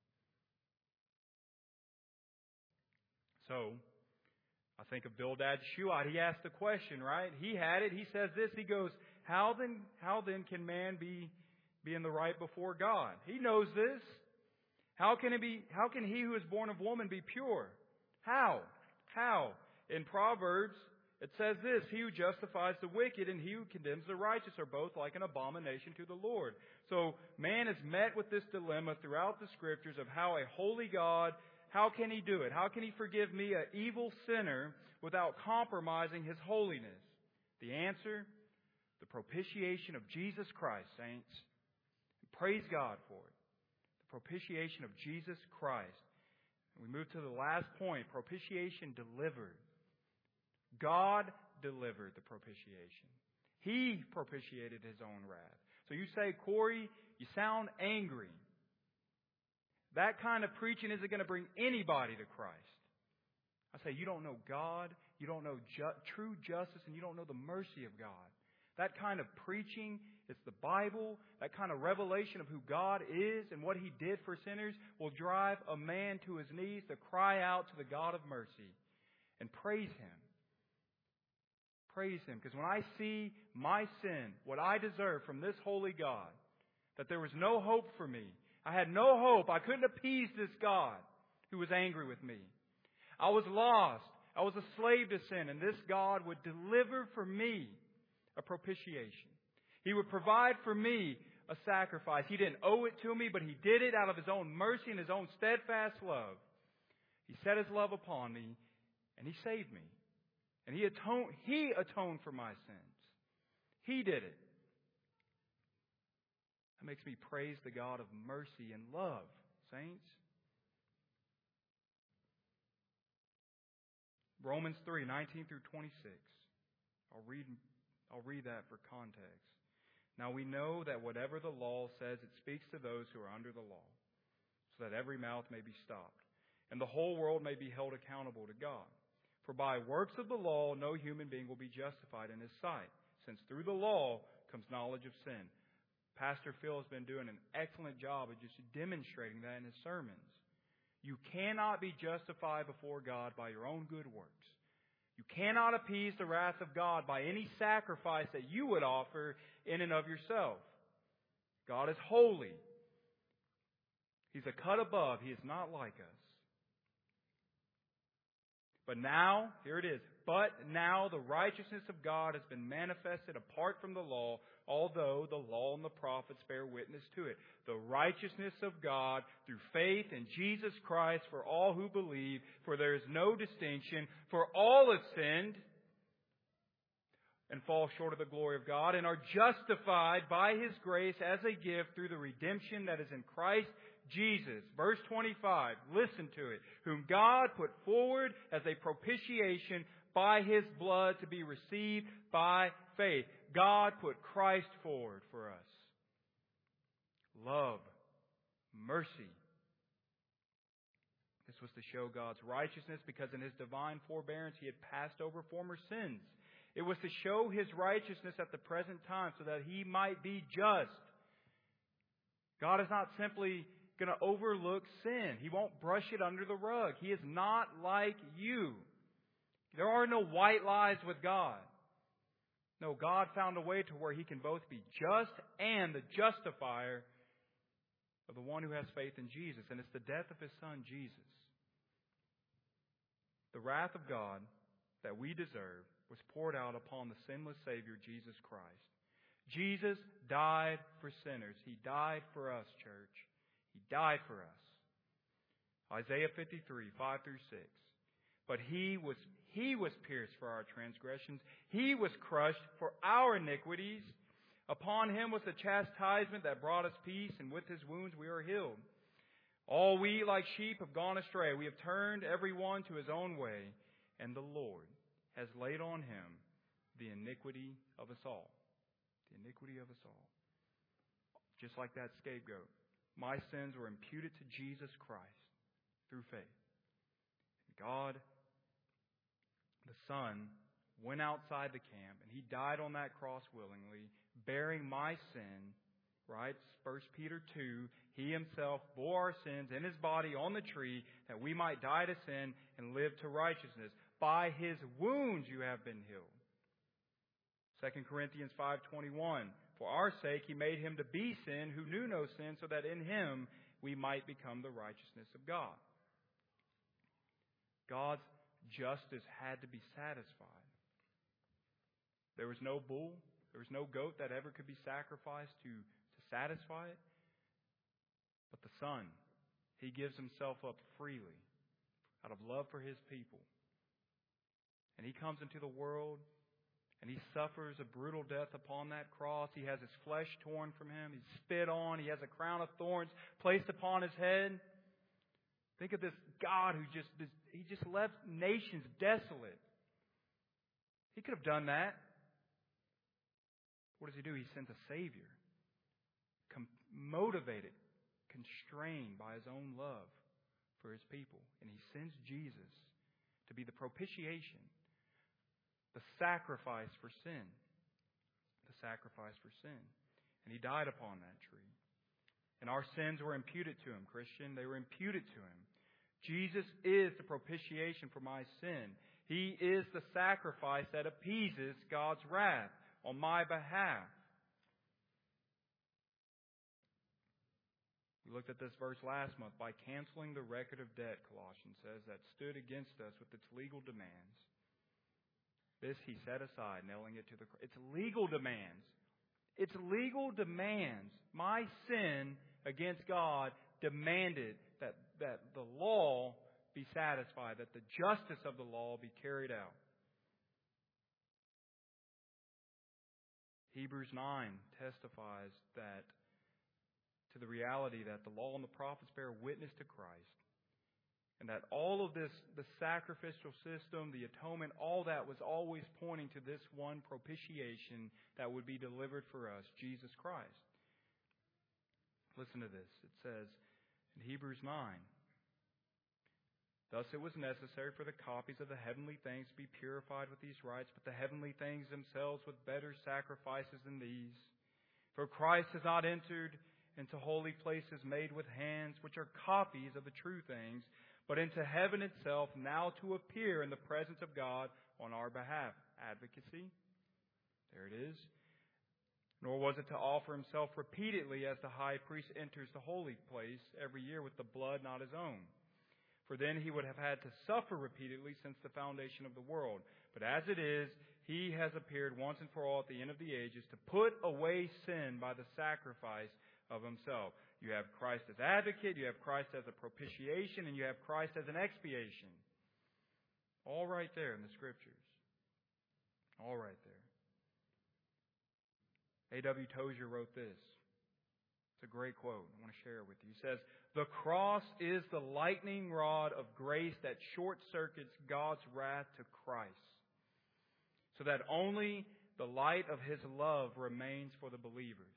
Speaker 1: So, I think of Bildad Shuhite. He asked the question, right? He had it. He says this. He goes, how then, how then can man be, be in the right before God? He knows this. How can it be, how can he who is born of woman be pure? How? How? In Proverbs, it says this, he who justifies the wicked and he who condemns the righteous are both like an abomination to the Lord. So man is met with this dilemma throughout the Scriptures of how a holy God, how can He do it? How can He forgive me, an evil sinner, without compromising His holiness? The answer, the propitiation of Jesus Christ, saints. Praise God for it. The propitiation of Jesus Christ. We move to the last point, propitiation delivered. God delivered the propitiation. He propitiated His own wrath. So you say, Corey, you sound angry. That kind of preaching isn't going to bring anybody to Christ. I say, you don't know God, you don't know ju- true justice, and you don't know the mercy of God. That kind of preaching, it's the Bible, that kind of revelation of who God is and what He did for sinners will drive a man to his knees to cry out to the God of mercy and praise Him. Praise Him. Because when I see my sin, what I deserve from this holy God, that there was no hope for me. I had no hope. I couldn't appease this God who was angry with me. I was lost. I was a slave to sin. And this God would deliver for me a propitiation. He would provide for me a sacrifice. He didn't owe it to me, but He did it out of His own mercy and His own steadfast love. He set His love upon me, and He saved me. And He atoned, He atoned for my sins. He did it. That makes me praise the God of mercy and love, saints. Romans three, nineteen through twenty-six. I'll read, I'll read that for context. Now we know that whatever the law says, it speaks to those who are under the law, so that every mouth may be stopped, and the whole world may be held accountable to God. For by works of the law, no human being will be justified in His sight, since through the law comes knowledge of sin. Pastor Phil has been doing an excellent job of just demonstrating that in his sermons. You cannot be justified before God by your own good works. You cannot appease the wrath of God by any sacrifice that you would offer in and of yourself. God is holy. He's a cut above. He is not like us. But now, here it is, but now the righteousness of God has been manifested apart from the law, although the law and the prophets bear witness to it. The righteousness of God through faith in Jesus Christ for all who believe, for there is no distinction, for all have sinned and fall short of the glory of God, and are justified by His grace as a gift through the redemption that is in Christ Jesus. Verse twenty-five, listen to it. Whom God put forward as a propitiation by His blood to be received by faith. God put Christ forward for us. Love, mercy. This was to show God's righteousness because in His divine forbearance He had passed over former sins. It was to show His righteousness at the present time so that He might be just. God is not simply going to overlook sin. He won't brush it under the rug. He is not like you. There are no white lies with God. No, God found a way to where He can both be just and the justifier of the one who has faith in Jesus. And it's the death of His Son, Jesus. The wrath of God that we deserve was poured out upon the sinless Savior, Jesus Christ. Jesus died for sinners. He died for us, church. He died for us. Isaiah fifty-three, five through six. But He was, He was pierced for our transgressions. He was crushed for our iniquities. Upon Him was the chastisement that brought us peace, and with His wounds we are healed. All we like sheep have gone astray. We have turned every one to his own way, and the Lord has laid on Him the iniquity of us all. The iniquity of us all. Just like that scapegoat. My sins were imputed to Jesus Christ through faith. God, the Son, went outside the camp, and He died on that cross willingly, bearing my sin, right? First Peter two, He Himself bore our sins in His body on the tree that we might die to sin and live to righteousness. By His wounds you have been healed. Second Corinthians five twenty-one, for our sake He made Him to be sin who knew no sin, so that in Him we might become the righteousness of God. God's justice had to be satisfied. There was no bull, there was no goat that ever could be sacrificed to, to satisfy it. But the Son, He gives Himself up freely out of love for His people. And He comes into the world and He suffers a brutal death upon that cross. He has His flesh torn from Him. He's spit on. He has a crown of thorns placed upon His head. Think of this God who just, He just left nations desolate. He could have done that. What does He do? He sends a Savior, com- motivated, constrained by His own love for His people. And He sends Jesus to be the propitiation, the sacrifice for sin. The sacrifice for sin. And He died upon that tree. And our sins were imputed to Him, Christian. They were imputed to Him. Jesus is the propitiation for my sin. He is the sacrifice that appeases God's wrath on my behalf. We looked at this verse last month. By canceling the record of debt, Colossians says, that stood against us with its legal demands. This He set aside, nailing it to the cross. It's legal demands. It's legal demands. My sin against God demanded that, that the law be satisfied, that the justice of the law be carried out. Hebrews nine testifies that to the reality that the law and the prophets bear witness to Christ, and that all of this, the sacrificial system, the atonement, all that was always pointing to this one propitiation that would be delivered for us, Jesus Christ. Listen to this. It says in Hebrews nine, thus it was necessary for the copies of the heavenly things to be purified with these rites, but the heavenly things themselves with better sacrifices than these. For Christ has not entered into holy places made with hands, which are copies of the true things, but into heaven itself, now to appear in the presence of God on our behalf. Advocacy. There it is. Nor was it to offer Himself repeatedly as the high priest enters the holy place every year with the blood not His own. For then He would have had to suffer repeatedly since the foundation of the world. But as it is, He has appeared once and for all at the end of the ages to put away sin by the sacrifice of Himself. You have Christ as advocate, you have Christ as a propitiation, and you have Christ as an expiation. All right there in the Scriptures. All right there. A W Tozer wrote this. It's a great quote. I want to share it with you. He says, "The cross is the lightning rod of grace that short-circuits God's wrath to Christ, so that only the light of His love remains for the believers."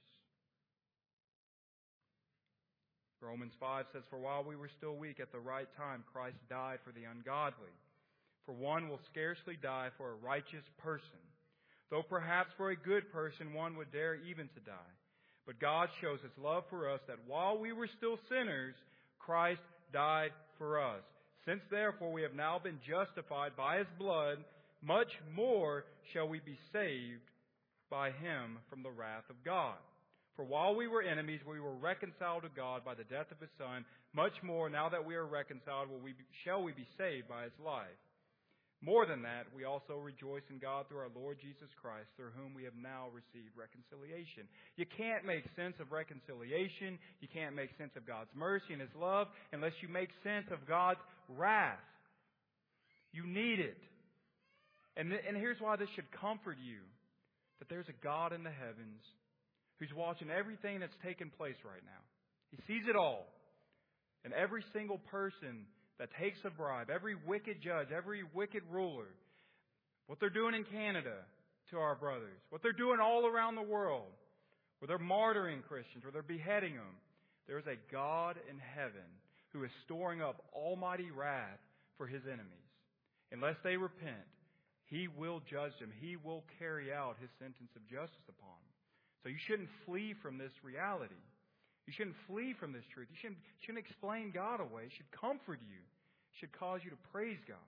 Speaker 1: Romans five says, "For while we were still weak, at the right time Christ died for the ungodly. For one will scarcely die for a righteous person, though perhaps for a good person one would dare even to die. But God shows His love for us, that while we were still sinners, Christ died for us. Since therefore we have now been justified by His blood, much more shall we be saved by Him from the wrath of God. For while we were enemies, we were reconciled to God by the death of His Son. Much more, now that we are reconciled, will we be, shall we be saved by His life. More than that, we also rejoice in God through our Lord Jesus Christ, through whom we have now received reconciliation." You can't make sense of reconciliation. You can't make sense of God's mercy and His love unless you make sense of God's wrath. You need it. And, th- and here's why this should comfort you. That there's a God in the heavens who's watching everything that's taking place right now. He sees it all. And every single person that takes a bribe, every wicked judge, every wicked ruler, what they're doing in Canada to our brothers, what they're doing all around the world, where they're martyring Christians, where they're beheading them, there's a God in heaven who is storing up almighty wrath for His enemies. Unless they repent, He will judge them. He will carry out His sentence of justice upon them. So you shouldn't flee from this reality. You shouldn't flee from this truth. You shouldn't, shouldn't explain God away. It should comfort you. It should cause you to praise God.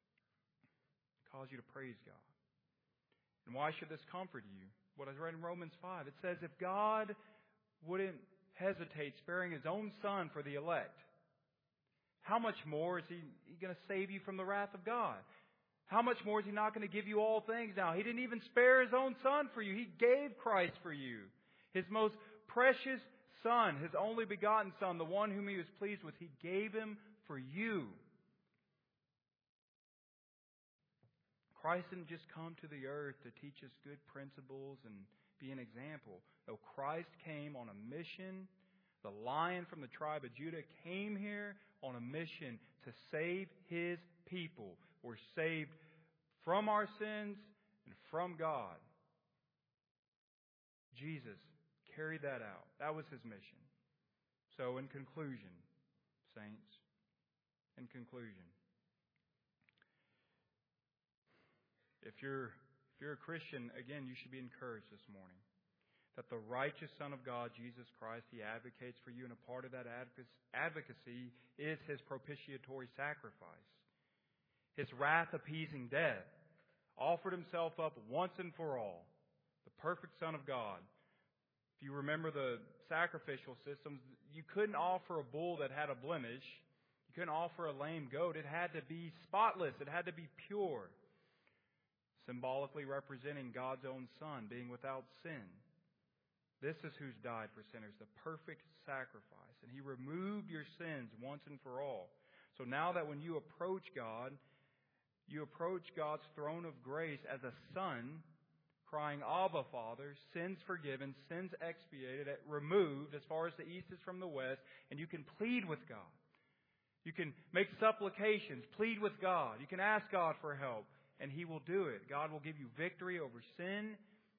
Speaker 1: Cause you to praise God. And why should this comfort you? What I read in Romans five, it says, if God wouldn't hesitate sparing His own Son for the elect, how much more is He, he going to save you from the wrath of God? How much more is He not going to give you all things now? He didn't even spare His own Son for you. He gave Christ for you. His most precious Son, His only begotten Son, the one whom He was pleased with, He gave Him for you. Christ didn't just come to the earth to teach us good principles and be an example. No, Christ came on a mission. The Lion from the tribe of Judah came here on a mission to save His people. We're saved from our sins and from God. Jesus carried that out. That was His mission. So in conclusion, saints, in conclusion, if you're if you're a Christian, again, you should be encouraged this morning that the righteous Son of God, Jesus Christ, He advocates for you, and a part of that advocacy is His propitiatory sacrifice. His wrath-appeasing death, offered Himself up once and for all, the perfect Son of God. If you remember the sacrificial systems, you couldn't offer a bull that had a blemish. You couldn't offer a lame goat. It had to be spotless. It had to be pure, symbolically representing God's own Son being without sin. This is who's died for sinners, the perfect sacrifice. And He removed your sins once and for all. So now that when you approach God, you approach God's throne of grace as a son, crying, Abba, Father, sins forgiven, sins expiated, removed as far as the east is from the west, and you can plead with God. You can make supplications, plead with God. You can ask God for help, and He will do it. God will give you victory over sin.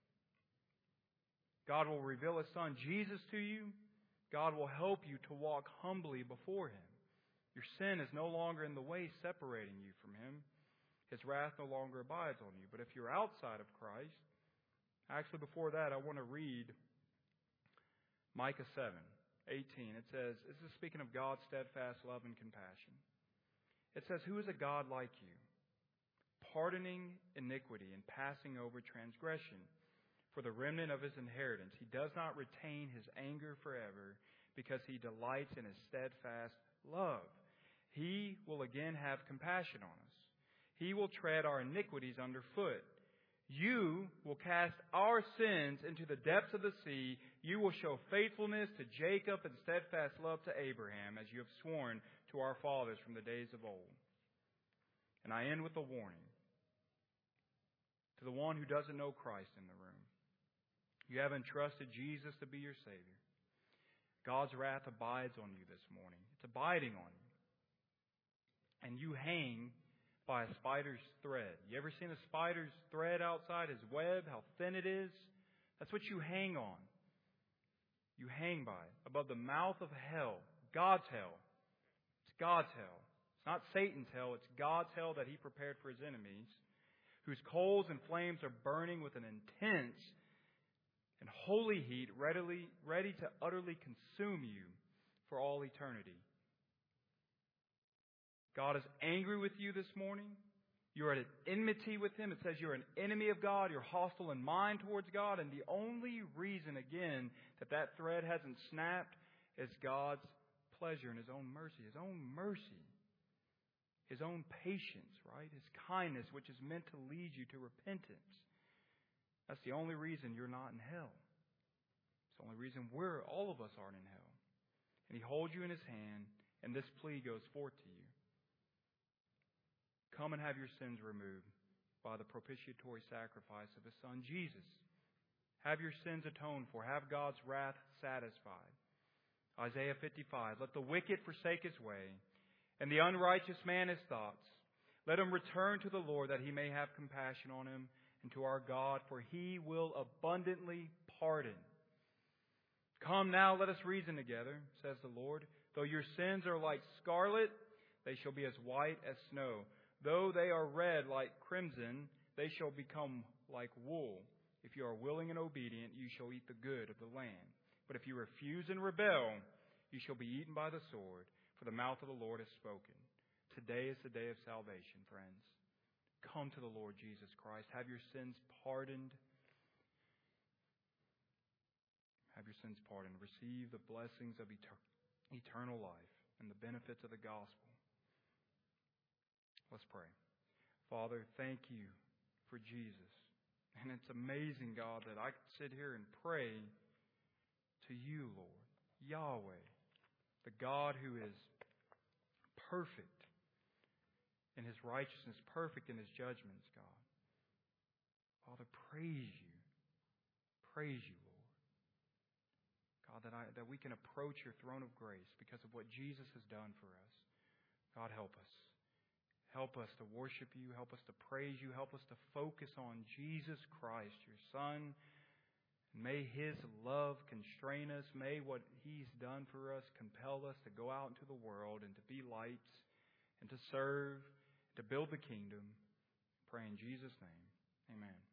Speaker 1: God will reveal His Son, Jesus, to you. God will help you to walk humbly before Him. Your sin is no longer in the way separating you from Him. His wrath no longer abides on you. But if you're outside of Christ, actually before that, I want to read Micah seven eighteen. It says, this is speaking of God's steadfast love and compassion. It says, who is a God like you, pardoning iniquity and passing over transgression for the remnant of His inheritance? He does not retain His anger forever, because He delights in His steadfast love. He will again have compassion on us. He will tread our iniquities underfoot. You will cast our sins into the depths of the sea. You will show faithfulness to Jacob and steadfast love to Abraham, as you have sworn to our fathers from the days of old. And I end with a warning to the one who doesn't know Christ in the room. You haven't trusted Jesus to be your Savior. God's wrath abides on you this morning. It's abiding on you. And you hang by a spider's thread. You ever seen a spider's thread outside, his web, how thin it is? That's what you hang on. You hang by it. Above the mouth of hell, God's hell. It's God's hell. It's not Satan's hell. It's God's hell that He prepared for His enemies, whose coals and flames are burning with an intense and holy heat, readily, ready to utterly consume you for all eternity. God is angry with you this morning. You're at enmity with Him. It says you're an enemy of God. You're hostile in mind towards God. And the only reason, again, that that thread hasn't snapped is God's pleasure and His own mercy. His own mercy. His own patience, right? His kindness, which is meant to lead you to repentance. That's the only reason you're not in hell. It's the only reason we're, all of us aren't in hell. And He holds you in His hand, and this plea goes forth to you. Come and have your sins removed by the propitiatory sacrifice of His Son, Jesus. Have your sins atoned for. Have God's wrath satisfied. Isaiah fifty-five, let the wicked forsake his way, and the unrighteous man his thoughts. Let him return to the Lord, that He may have compassion on him, and to our God, for He will abundantly pardon. Come now, let us reason together, says the Lord. Though your sins are like scarlet, they shall be as white as snow. Though they are red like crimson, they shall become like wool. If you are willing and obedient, you shall eat the good of the land. But if you refuse and rebel, you shall be eaten by the sword, for the mouth of the Lord has spoken. Today is the day of salvation, friends. Come to the Lord Jesus Christ. Have your sins pardoned. Have your sins pardoned. Receive the blessings of eter- eternal life and the benefits of the gospel. Let's pray. Father, thank you for Jesus. And it's amazing, God, that I could sit here and pray to you, Lord, Yahweh, the God who is perfect in His righteousness, perfect in His judgments, God. Father, praise you. Praise you, Lord. God, that, I, that we can approach your throne of grace because of what Jesus has done for us. God, help us. Help us to worship you. Help us to praise you. Help us to focus on Jesus Christ, your Son. May His love constrain us. May what He's done for us compel us to go out into the world and to be lights and to serve, to build the kingdom. Pray in Jesus' name. Amen.